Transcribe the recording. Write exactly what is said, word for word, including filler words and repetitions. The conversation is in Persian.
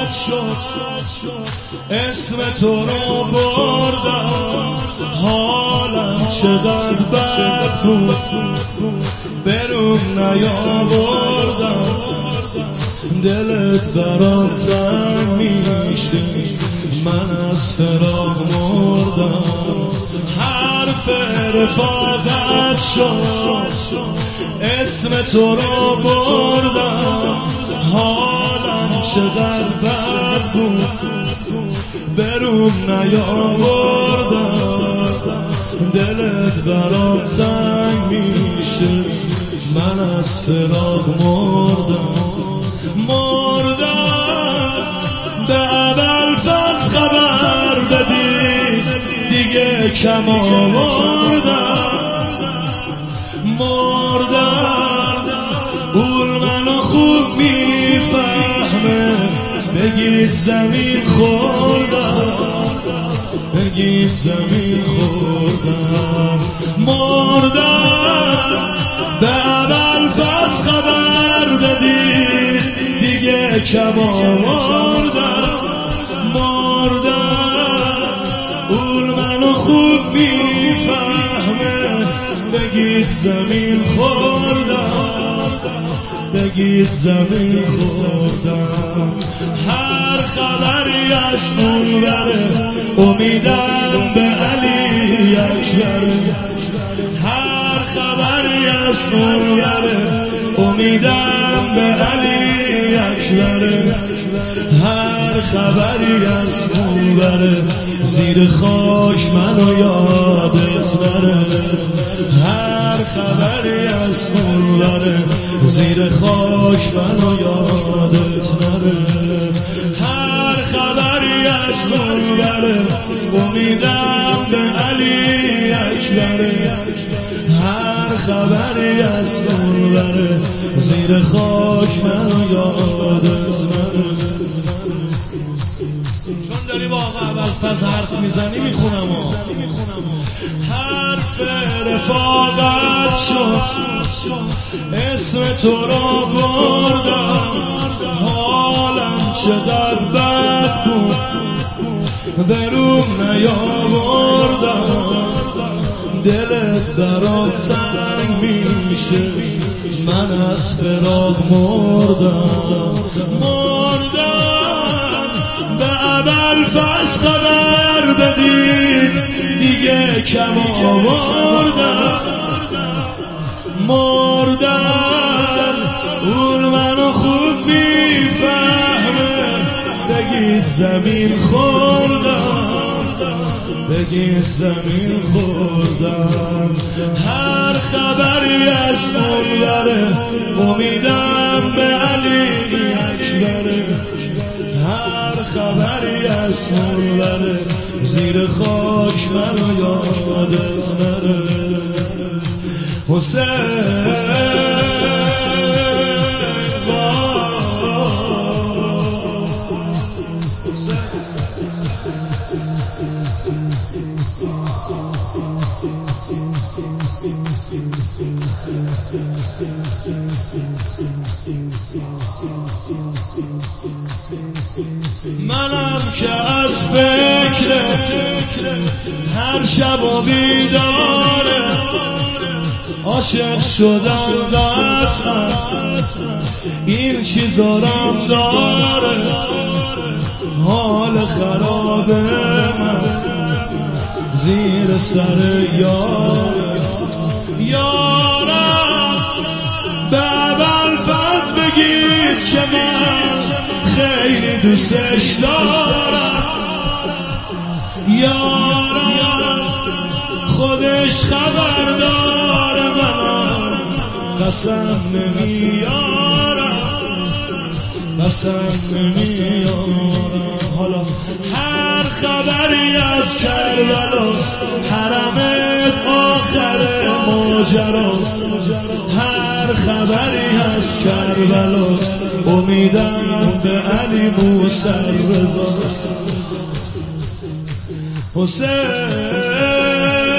شد اسم تو رو بردم، حالم چقدر بد بود بروم نیاوردم، دلت برام تنگ میشه من از فراق مردم، حرف رفاقت شد اسم تو رو بردم، حالم چقدر بد بود بروم نیاوردم، دلت برام تنگ میشه من از فراق مردم مردم به اول پس خبر بدی دیگه کم آوردم مردم اول منو خوب میفهمه بگید زمین خوردم بگید زمین خوردم مردم به اول پس خبر بدید دیگه کم آوردم مردم اول منو خوب میفهمه بگید زمین خوردم بگید زمین خوردم هر خبری از اون بره امیدم به علی اکبر هر خبری از اون بره امیدم به علی اکبر هر خبری از اون بره زیر خاک منو یادت نره هر خبری از اون بره زیر خاک منو یادت نره هر خبری از اون بره امیدم به علی اکبر هر خبری از اون بره زیر خاک منو یادت نره چون داری با آقا اول پس حرف میزنی میخونم حرف رفاقت شد اسم تو رو بردم حالم چقدر بد بود بروم نیاوردم دلت برام تنگ میشه من از فراق مردم مردم به اول پس خبر بدید دیگه کم آوردم مردم اون منو خوب میفهمه بگید زمین خوردم بگید زمین خوردم هر خبری از اون بره امیدم به علی اکبر هر خبری از اون بره زیر خاک منو یادت نره حسین منم که از فکر هر شب و بیداره عاشق شدم قطعا این چیزارم داره حال خراب من زیر سر یار یارم به اول پس بگید که من خیلی دوستش دارم یارم خودش خبر داره من قسم نمیارم قسم نمیارم حالا هر خبری از کربلاست حرمت آخر ماجراست هر خبری از کربلاست امیدم به علی موسی رضاست حسین